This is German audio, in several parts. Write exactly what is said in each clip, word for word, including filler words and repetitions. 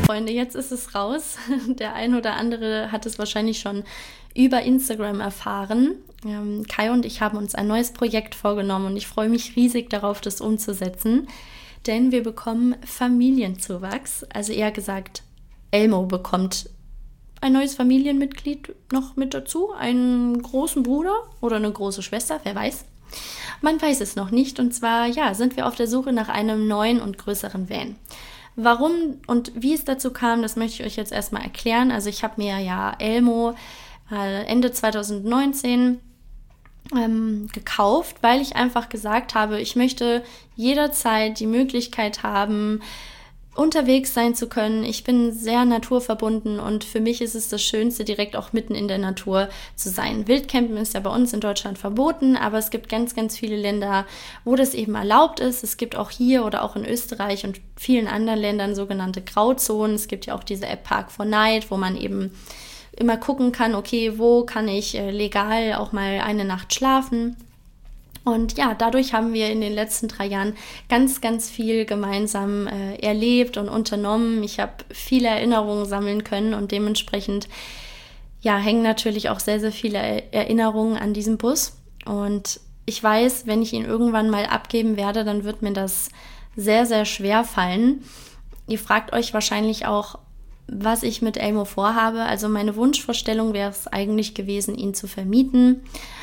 Freunde, jetzt ist es raus. Der ein oder andere hat es wahrscheinlich schon über Instagram erfahren. Ähm, Kai und ich haben uns ein neues Projekt vorgenommen und ich freue mich riesig darauf, das umzusetzen. Denn wir bekommen Familienzuwachs. Also eher gesagt, Elmo bekommt ein neues Familienmitglied noch mit dazu. Einen großen Bruder oder eine große Schwester, wer weiß. Man weiß es noch nicht. Und zwar, ja, sind wir auf der Suche nach einem neuen und größeren Van. Warum und wie es dazu kam, das möchte ich euch jetzt erstmal erklären. Also ich habe mir ja Elmo äh, Ende zwanzig neunzehn ähm, gekauft, weil ich einfach gesagt habe, ich möchte jederzeit die Möglichkeit haben, unterwegs sein zu können. Ich bin sehr naturverbunden und für mich ist es das Schönste, direkt auch mitten in der Natur zu sein. Wildcampen ist ja bei uns in Deutschland verboten, aber es gibt ganz, ganz viele Länder, wo das eben erlaubt ist. Es gibt auch hier oder auch in Österreich und vielen anderen Ländern sogenannte Grauzonen. Es gibt ja auch diese App Park four Night, wo man eben immer gucken kann, okay, wo kann ich legal auch mal eine Nacht schlafen. Und ja, dadurch haben wir in den letzten drei Jahren ganz, ganz viel gemeinsam äh, erlebt und unternommen. Ich habe viele Erinnerungen sammeln können und dementsprechend ja, hängen natürlich auch sehr, sehr viele Erinnerungen an diesem Bus. Und ich weiß, wenn ich ihn irgendwann mal abgeben werde, dann wird mir das sehr, sehr schwer fallen. Ihr fragt euch wahrscheinlich auch, was ich mit Elmo vorhabe. Also meine Wunschvorstellung wäre es eigentlich gewesen, ihn zu vermieten.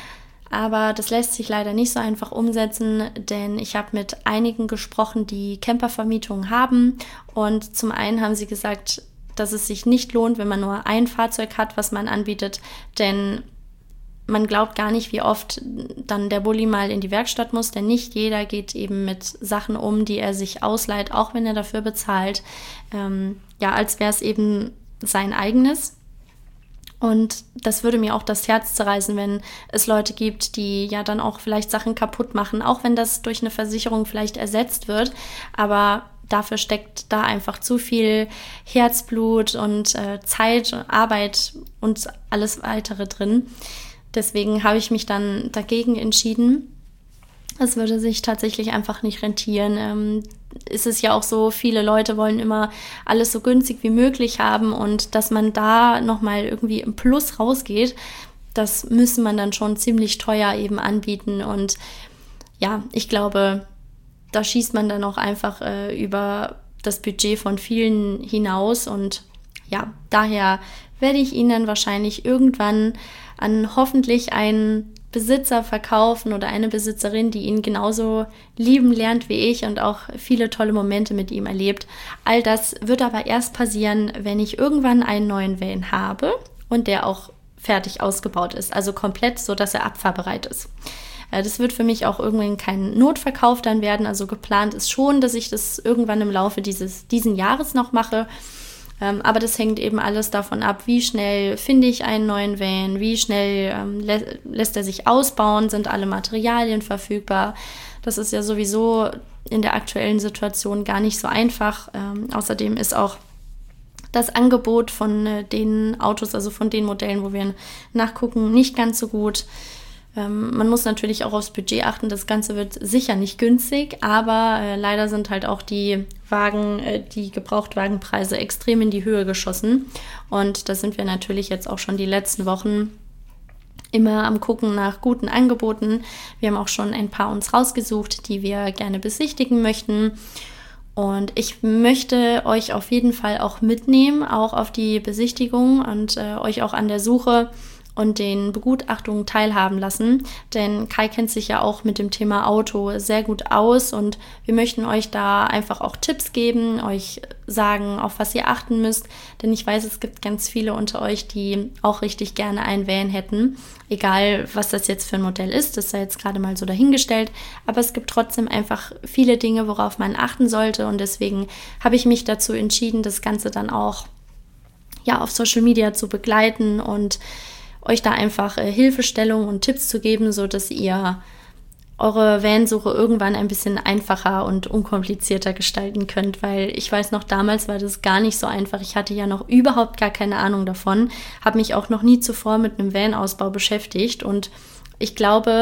Aber das lässt sich leider nicht so einfach umsetzen, denn ich habe mit einigen gesprochen, die Campervermietungen haben. Und zum einen haben sie gesagt, dass es sich nicht lohnt, wenn man nur ein Fahrzeug hat, was man anbietet. Denn man glaubt gar nicht, wie oft dann der Bulli mal in die Werkstatt muss. Denn nicht jeder geht eben mit Sachen um, die er sich ausleiht, auch wenn er dafür bezahlt. Ähm, ja, als wäre es eben sein eigenes. Und das würde mir auch das Herz zerreißen, wenn es Leute gibt, die ja dann auch vielleicht Sachen kaputt machen, auch wenn das durch eine Versicherung vielleicht ersetzt wird. Aber dafür steckt da einfach zu viel Herzblut und äh, Zeit, Arbeit und alles weitere drin. Deswegen habe ich mich dann dagegen entschieden. Es würde sich tatsächlich einfach nicht rentieren. Ähm, ist es ja auch so, viele Leute wollen immer alles so günstig wie möglich haben und dass man da nochmal irgendwie im Plus rausgeht, das müsste man dann schon ziemlich teuer eben anbieten und ja, ich glaube, da schießt man dann auch einfach äh, über das Budget von vielen hinaus und ja, daher werde ich ihn dann wahrscheinlich irgendwann an hoffentlich einen Besitzer verkaufen oder eine Besitzerin, die ihn genauso lieben lernt wie ich und auch viele tolle Momente mit ihm erlebt. All das wird aber erst passieren, wenn ich irgendwann einen neuen Van habe und der auch fertig ausgebaut ist, also komplett, so dass er abfahrbereit ist. Das wird für mich auch irgendwann kein Notverkauf dann werden, also geplant ist schon, dass ich das irgendwann im Laufe dieses diesen Jahres noch mache. Aber das hängt eben alles davon ab, wie schnell finde ich einen neuen Van, wie schnell ähm, lä- lässt er sich ausbauen, sind alle Materialien verfügbar. Das ist ja sowieso in der aktuellen Situation gar nicht so einfach. Ähm, außerdem ist auch das Angebot von äh, den Autos, also von den Modellen, wo wir nachgucken, nicht ganz so gut. Ähm, man muss natürlich auch aufs Budget achten, das Ganze wird sicher nicht günstig, aber äh, leider sind halt auch die Wagen, äh, die Gebrauchtwagenpreise extrem in die Höhe geschossen und da sind wir natürlich jetzt auch schon die letzten Wochen immer am Gucken nach guten Angeboten. Wir haben auch schon ein paar uns rausgesucht, die wir gerne besichtigen möchten und ich möchte euch auf jeden Fall auch mitnehmen, auch auf die Besichtigung und äh, euch auch an der Suche und den Begutachtungen teilhaben lassen, denn Kai kennt sich ja auch mit dem Thema Auto sehr gut aus und wir möchten euch da einfach auch Tipps geben, euch sagen, auf was ihr achten müsst, denn ich weiß, es gibt ganz viele unter euch, die auch richtig gerne einen Van hätten, egal was das jetzt für ein Modell ist, das sei jetzt gerade mal so dahingestellt, aber es gibt trotzdem einfach viele Dinge, worauf man achten sollte und deswegen habe ich mich dazu entschieden, das Ganze dann auch ja auf Social Media zu begleiten und euch da einfach äh, Hilfestellung und Tipps zu geben, so dass ihr eure Vansuche irgendwann ein bisschen einfacher und unkomplizierter gestalten könnt, weil ich weiß noch, damals war das gar nicht so einfach. Ich hatte ja noch überhaupt gar keine Ahnung davon, habe mich auch noch nie zuvor mit einem Van-Ausbau beschäftigt und ich glaube,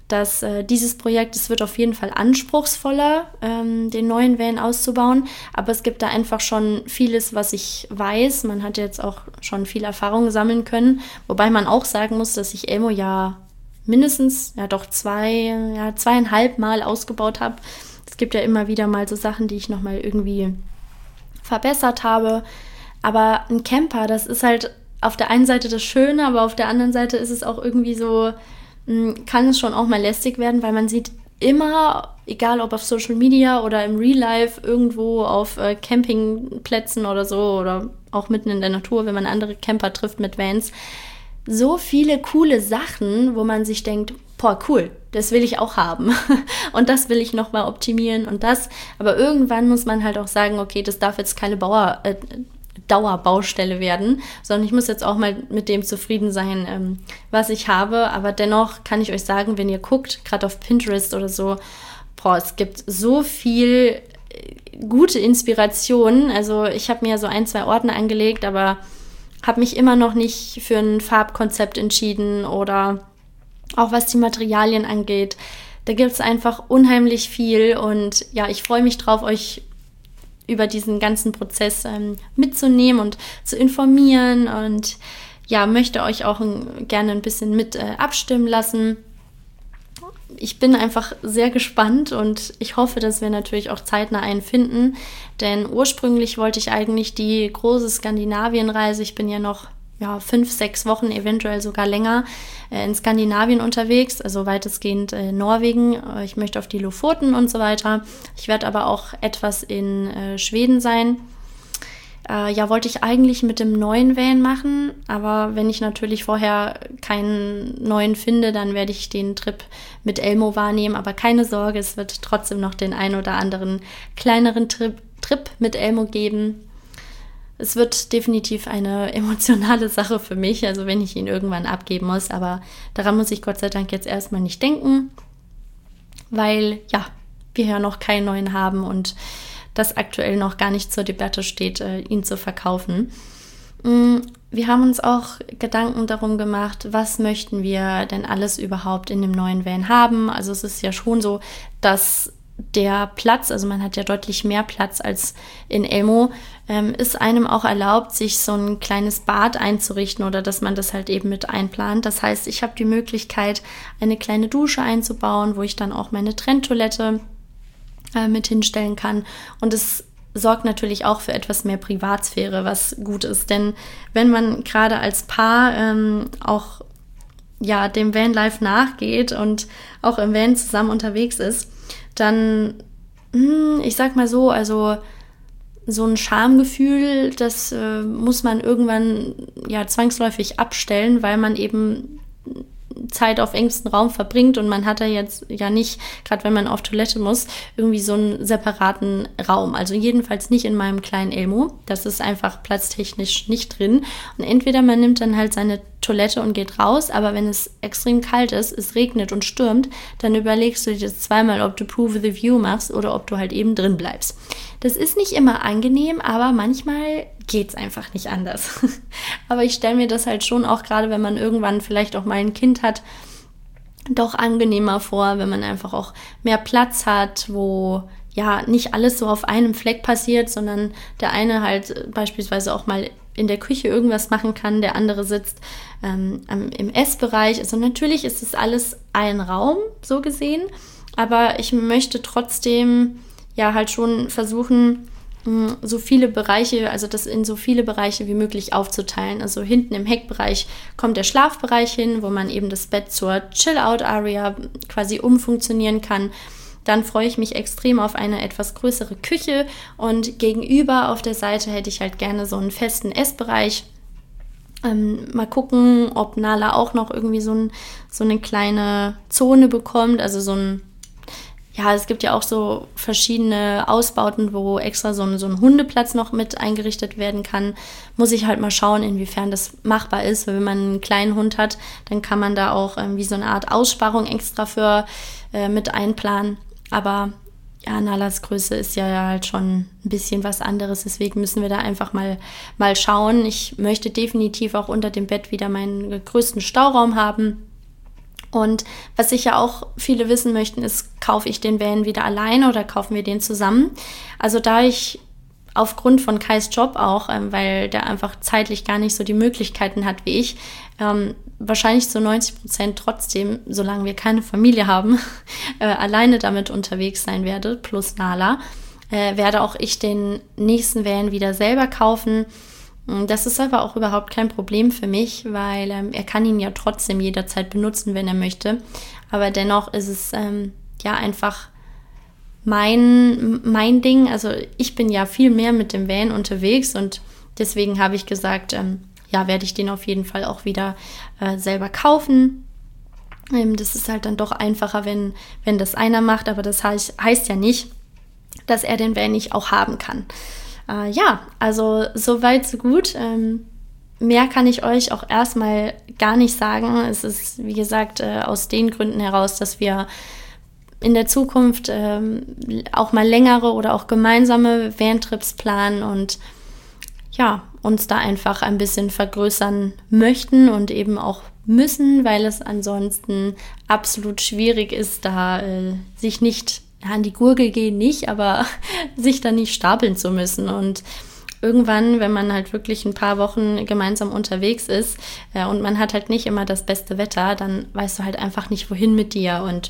dass äh, dieses Projekt, es wird auf jeden Fall anspruchsvoller, ähm, den neuen Van auszubauen, aber es gibt da einfach schon vieles, was ich weiß. Man hat jetzt auch schon viel Erfahrung sammeln können, wobei man auch sagen muss, dass ich Elmo ja mindestens, ja doch zwei, ja zweieinhalb Mal ausgebaut habe. Es gibt ja immer wieder mal so Sachen, die ich nochmal irgendwie verbessert habe, aber ein Camper, das ist halt auf der einen Seite das Schöne, aber auf der anderen Seite ist es auch irgendwie so, kann es schon auch mal lästig werden, weil man sieht immer, egal ob auf Social Media oder im Real Life, irgendwo auf äh, Campingplätzen oder so oder auch mitten in der Natur, wenn man andere Camper trifft mit Vans, so viele coole Sachen, wo man sich denkt, boah, cool, das will ich auch haben und das will ich nochmal optimieren und das, aber irgendwann muss man halt auch sagen, okay, das darf jetzt keine Bauer, äh, Dauerbaustelle werden, sondern ich muss jetzt auch mal mit dem zufrieden sein, ähm, was ich habe. Aber dennoch kann ich euch sagen, wenn ihr guckt, gerade auf Pinterest oder so, boah, es gibt so viel gute Inspirationen. Also ich habe mir so ein, zwei Ordner angelegt, aber habe mich immer noch nicht für ein Farbkonzept entschieden oder auch was die Materialien angeht. Da gibt es einfach unheimlich viel und ja, ich freue mich drauf, euch über diesen ganzen Prozess ähm, mitzunehmen und zu informieren und ja, möchte euch auch ein, gerne ein bisschen mit äh, abstimmen lassen. Ich bin einfach sehr gespannt und ich hoffe, dass wir natürlich auch zeitnah einen finden, denn ursprünglich wollte ich eigentlich die große Skandinavienreise, ich bin ja noch ja, fünf, sechs Wochen, eventuell sogar länger, äh, in Skandinavien unterwegs, also weitestgehend äh, Norwegen. Äh, ich möchte auf die Lofoten und so weiter. Ich werde aber auch etwas in äh, Schweden sein. Äh, ja, wollte ich eigentlich mit dem neuen Van machen, aber wenn ich natürlich vorher keinen neuen finde, dann werde ich den Trip mit Elmo wahrnehmen. Aber keine Sorge, es wird trotzdem noch den ein oder anderen kleineren Trip, Trip mit Elmo geben. Es wird definitiv eine emotionale Sache für mich, also wenn ich ihn irgendwann abgeben muss, aber daran muss ich Gott sei Dank jetzt erstmal nicht denken, weil ja, wir ja noch keinen neuen haben und das aktuell noch gar nicht zur Debatte steht, ihn zu verkaufen. Wir haben uns auch Gedanken darum gemacht, was möchten wir denn alles überhaupt in dem neuen Van haben. Also es ist ja schon so, dass der Platz, also man hat ja deutlich mehr Platz als in Elmo, ähm, ist einem auch erlaubt, sich so ein kleines Bad einzurichten oder dass man das halt eben mit einplant. Das heißt, ich habe die Möglichkeit, eine kleine Dusche einzubauen, wo ich dann auch meine Trenntoilette äh, mit hinstellen kann. Und es sorgt natürlich auch für etwas mehr Privatsphäre, was gut ist. Denn wenn man gerade als Paar ähm, auch ja, dem Vanlife nachgeht und auch im Van zusammen unterwegs ist, dann, ich sag mal so, also so ein Schamgefühl, das äh, muss man irgendwann ja zwangsläufig abstellen, weil man eben Zeit auf engstem Raum verbringt und man hat da jetzt ja nicht, gerade wenn man auf Toilette muss, irgendwie so einen separaten Raum. Also jedenfalls nicht in meinem kleinen Elmo. Das ist einfach platztechnisch nicht drin. Und entweder man nimmt dann halt seine Toilette und geht raus, aber wenn es extrem kalt ist, es regnet und stürmt, dann überlegst du dir zweimal, ob du Prove the View machst oder ob du halt eben drin bleibst. Das ist nicht immer angenehm, aber manchmal geht es einfach nicht anders. Aber ich stelle mir das halt schon auch, gerade wenn man irgendwann vielleicht auch mal ein Kind hat, doch angenehmer vor, wenn man einfach auch mehr Platz hat, wo ja nicht alles so auf einem Fleck passiert, sondern der eine halt beispielsweise auch mal in der Küche irgendwas machen kann, der andere sitzt ähm, im Essbereich. Also natürlich ist es alles ein Raum, so gesehen, aber ich möchte trotzdem ja halt schon versuchen, so viele Bereiche, also das in so viele Bereiche wie möglich aufzuteilen. Also hinten im Heckbereich kommt der Schlafbereich hin, wo man eben das Bett zur Chill-Out-Area quasi umfunktionieren kann. Dann freue ich mich extrem auf eine etwas größere Küche und gegenüber auf der Seite hätte ich halt gerne so einen festen Essbereich. Ähm, mal gucken, ob Nala auch noch irgendwie so, ein, so eine kleine Zone bekommt, also so ein Ja, es gibt ja auch so verschiedene Ausbauten, wo extra so ein, so ein Hundeplatz noch mit eingerichtet werden kann. Muss ich halt mal schauen, inwiefern das machbar ist. Weil wenn man einen kleinen Hund hat, dann kann man da auch irgendwie so eine Art Aussparung extra für äh, mit einplanen. Aber ja, Nalas Größe ist ja halt schon ein bisschen was anderes. Deswegen müssen wir da einfach mal, mal schauen. Ich möchte definitiv auch unter dem Bett wieder meinen größten Stauraum haben. Und was sicher auch viele wissen möchten, ist, kaufe ich den Van wieder alleine oder kaufen wir den zusammen? Also da ich aufgrund von Kais Job auch, ähm, weil der einfach zeitlich gar nicht so die Möglichkeiten hat wie ich, ähm, wahrscheinlich zu neunzig Prozent trotzdem, solange wir keine Familie haben, äh, alleine damit unterwegs sein werde, plus Nala, äh, werde auch ich den nächsten Van wieder selber kaufen. Das ist aber auch überhaupt kein Problem für mich, weil ähm, er kann ihn ja trotzdem jederzeit benutzen, wenn er möchte. Aber dennoch ist es ähm, ja einfach mein, mein Ding. Also ich bin ja viel mehr mit dem Van unterwegs und deswegen habe ich gesagt, ähm, ja, werde ich den auf jeden Fall auch wieder äh, selber kaufen. Ähm, das ist halt dann doch einfacher, wenn, wenn das einer macht, aber das heißt, heißt ja nicht, dass er den Van nicht auch haben kann. Äh, ja, also soweit so gut. Ähm, mehr kann ich euch auch erstmal gar nicht sagen. Es ist, wie gesagt, äh, aus den Gründen heraus, dass wir in der Zukunft ähm, auch mal längere oder auch gemeinsame Van-Trips planen und ja, uns da einfach ein bisschen vergrößern möchten und eben auch müssen, weil es ansonsten absolut schwierig ist, da äh, sich nicht an die Gurgel gehen nicht, aber sich da nicht stapeln zu müssen. Und irgendwann, wenn man halt wirklich ein paar Wochen gemeinsam unterwegs ist äh, und man hat halt nicht immer das beste Wetter, dann weißt du halt einfach nicht, wohin mit dir. Und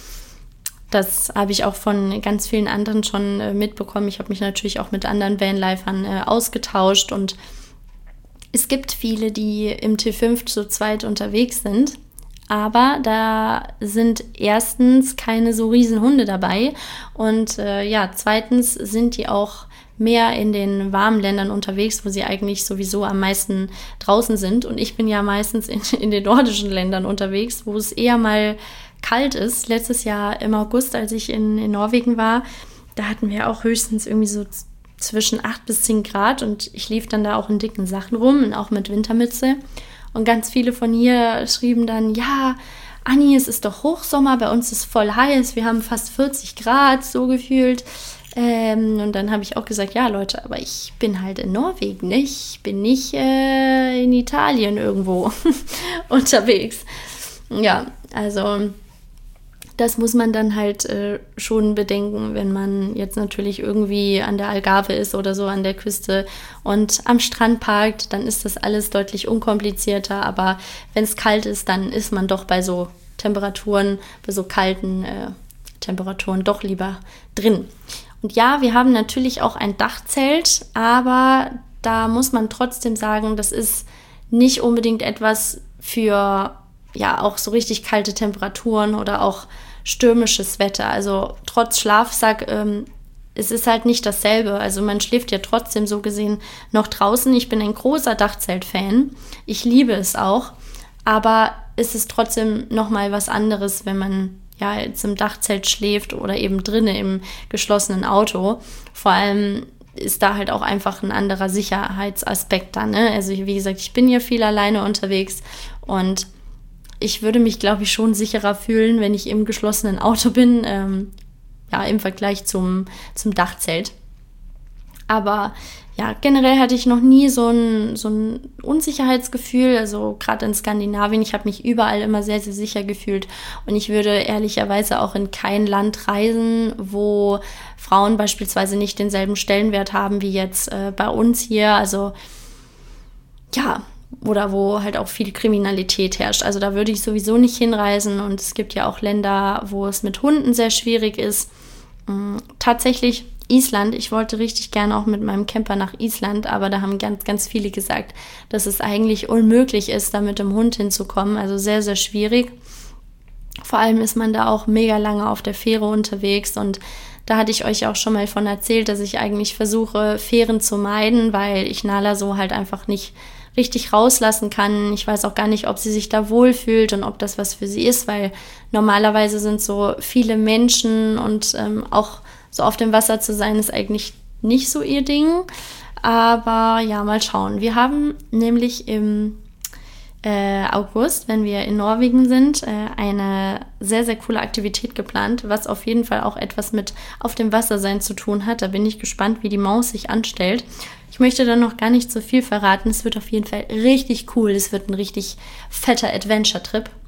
das habe ich auch von ganz vielen anderen schon äh, mitbekommen. Ich habe mich natürlich auch mit anderen Vanlifern äh, ausgetauscht und es gibt viele, die im T fünf zu zweit unterwegs sind. Aber da sind erstens keine so riesen Hunde dabei und äh, ja, zweitens sind die auch mehr in den warmen Ländern unterwegs, wo sie eigentlich sowieso am meisten draußen sind. Und ich bin ja meistens in, in den nordischen Ländern unterwegs, wo es eher mal kalt ist. Letztes Jahr im August, als ich in, in Norwegen war, da hatten wir auch höchstens irgendwie so z- zwischen acht bis zehn Grad und ich lief dann da auch in dicken Sachen rum und auch mit Wintermütze. Und ganz viele von hier schrieben dann, ja, Anni, es ist doch Hochsommer, bei uns ist voll heiß, wir haben fast vierzig Grad, so gefühlt. Ähm, und dann habe ich auch gesagt, ja Leute, aber ich bin halt in Norwegen, ne? Ich bin nicht äh, in Italien irgendwo unterwegs. Ja, also das muss man dann halt äh, schon bedenken, wenn man jetzt natürlich irgendwie an der Algarve ist oder so an der Küste und am Strand parkt, dann ist das alles deutlich unkomplizierter. Aber wenn es kalt ist, dann ist man doch bei so Temperaturen, bei so kalten äh, Temperaturen doch lieber drin. Und ja, wir haben natürlich auch ein Dachzelt, aber da muss man trotzdem sagen, das ist nicht unbedingt etwas für ja auch so richtig kalte Temperaturen oder auch stürmisches Wetter. Also trotz Schlafsack, ähm, es ist halt nicht dasselbe. Also man schläft ja trotzdem so gesehen noch draußen. Ich bin ein großer Dachzelt-Fan. Ich liebe es auch. Aber es ist trotzdem nochmal was anderes, wenn man ja jetzt im Dachzelt schläft oder eben drinnen im geschlossenen Auto. Vor allem ist da halt auch einfach ein anderer Sicherheitsaspekt da, ne? Also wie gesagt, ich bin ja viel alleine unterwegs und ich würde mich, glaube ich, schon sicherer fühlen, wenn ich im geschlossenen Auto bin, ähm, ja, im Vergleich zum, zum Dachzelt. Aber ja, generell hatte ich noch nie so ein, so ein Unsicherheitsgefühl, also gerade in Skandinavien, ich habe mich überall immer sehr, sehr sicher gefühlt und ich würde ehrlicherweise auch in kein Land reisen, wo Frauen beispielsweise nicht denselben Stellenwert haben wie jetzt äh, bei uns hier, also ja, oder wo halt auch viel Kriminalität herrscht. Also da würde ich sowieso nicht hinreisen und es gibt ja auch Länder, wo es mit Hunden sehr schwierig ist. Ähm, tatsächlich Island, ich wollte richtig gerne auch mit meinem Camper nach Island, aber da haben ganz, ganz viele gesagt, dass es eigentlich unmöglich ist, da mit dem Hund hinzukommen. Also sehr, sehr schwierig. Vor allem ist man da auch mega lange auf der Fähre unterwegs und da hatte ich euch auch schon mal von erzählt, dass ich eigentlich versuche, Fähren zu meiden, weil ich Nala so halt einfach nicht richtig rauslassen kann. Ich weiß auch gar nicht, ob sie sich da wohlfühlt und ob das was für sie ist, weil normalerweise sind so viele Menschen und ähm, auch so auf dem Wasser zu sein, ist eigentlich nicht so ihr Ding. Aber ja, mal schauen. Wir haben nämlich im äh, August, wenn wir in Norwegen sind, äh, eine sehr, sehr coole Aktivität geplant, was auf jeden Fall auch etwas mit auf dem Wasser sein zu tun hat. Da bin ich gespannt, wie die Maus sich anstellt. Ich möchte da noch gar nicht so viel verraten. Es wird auf jeden Fall richtig cool. Es wird ein richtig fetter Adventure-Trip.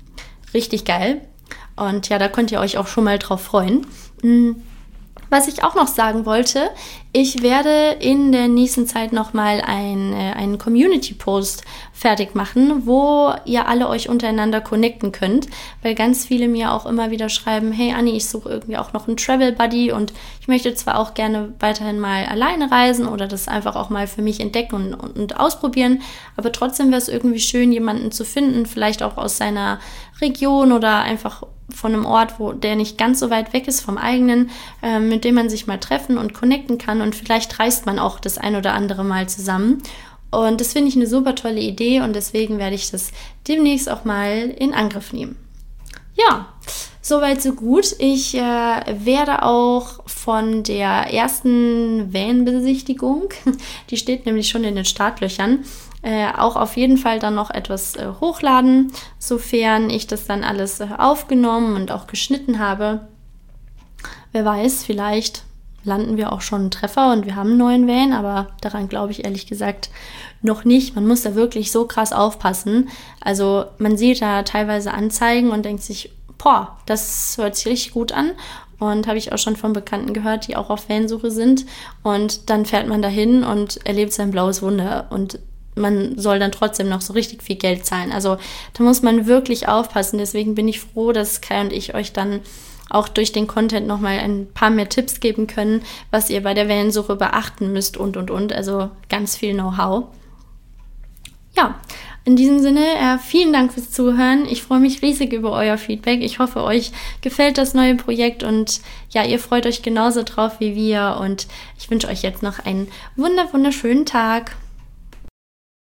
richtig geil. Und ja, da könnt ihr euch auch schon mal drauf freuen. Was ich auch noch sagen wollte, ich werde in der nächsten Zeit nochmal ein, äh, einen Community-Post fertig machen, wo ihr alle euch untereinander connecten könnt, weil ganz viele mir auch immer wieder schreiben, hey Anni, ich suche irgendwie auch noch einen Travel-Buddy und ich möchte zwar auch gerne weiterhin mal alleine reisen oder das einfach auch mal für mich entdecken und, und, und ausprobieren, aber trotzdem wäre es irgendwie schön, jemanden zu finden, vielleicht auch aus seiner Region oder einfach von einem Ort, wo der nicht ganz so weit weg ist vom eigenen, äh, mit dem man sich mal treffen und connecten kann und vielleicht reist man auch das ein oder andere Mal zusammen. Und das finde ich eine super tolle Idee und deswegen werde ich das demnächst auch mal in Angriff nehmen. Ja, soweit so gut. Ich äh, werde auch von der ersten Van-Besichtigung, die steht nämlich schon in den Startlöchern, Äh, auch auf jeden Fall dann noch etwas äh, hochladen, sofern ich das dann alles äh, aufgenommen und auch geschnitten habe. Wer weiß, vielleicht landen wir auch schon einen Treffer und wir haben einen neuen Van, aber daran glaube ich ehrlich gesagt noch nicht. Man muss da wirklich so krass aufpassen. Also man sieht da teilweise Anzeigen und denkt sich, boah, das hört sich richtig gut an. Und habe ich auch schon von Bekannten gehört, die auch auf Vansuche sind. Und dann fährt man dahin und erlebt sein blaues Wunder und man soll dann trotzdem noch so richtig viel Geld zahlen. Also da muss man wirklich aufpassen. Deswegen bin ich froh, dass Kai und ich euch dann auch durch den Content nochmal ein paar mehr Tipps geben können, was ihr bei der Vansuche beachten müsst und, und, und. Also ganz viel Know-how. Ja, in diesem Sinne, äh, vielen Dank fürs Zuhören. Ich freue mich riesig über euer Feedback. Ich hoffe, euch gefällt das neue Projekt und ja, ihr freut euch genauso drauf wie wir. Und ich wünsche euch jetzt noch einen wunder, wunderschönen Tag.